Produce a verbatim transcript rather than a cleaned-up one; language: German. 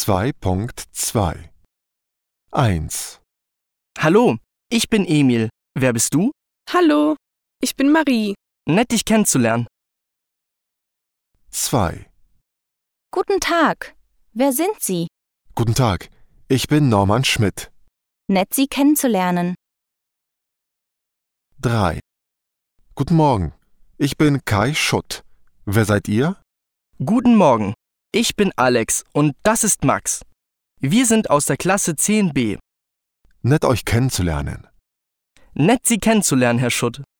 zwei Punkt zwei. eins. Hallo, ich bin Emil. Wer bist du? Hallo, ich bin Marie. Nett, dich kennenzulernen. zwei. Guten Tag. Wer sind Sie? Guten Tag, ich bin Norman Schmidt. Nett, Sie kennenzulernen. drei. Guten Morgen, ich bin Kai Schutt. Wer seid ihr? Guten Morgen, ich bin Alex und das ist Max. Wir sind aus der Klasse zehn b. Nett euch kennenzulernen. Nett, Sie kennenzulernen, Herr Schutt.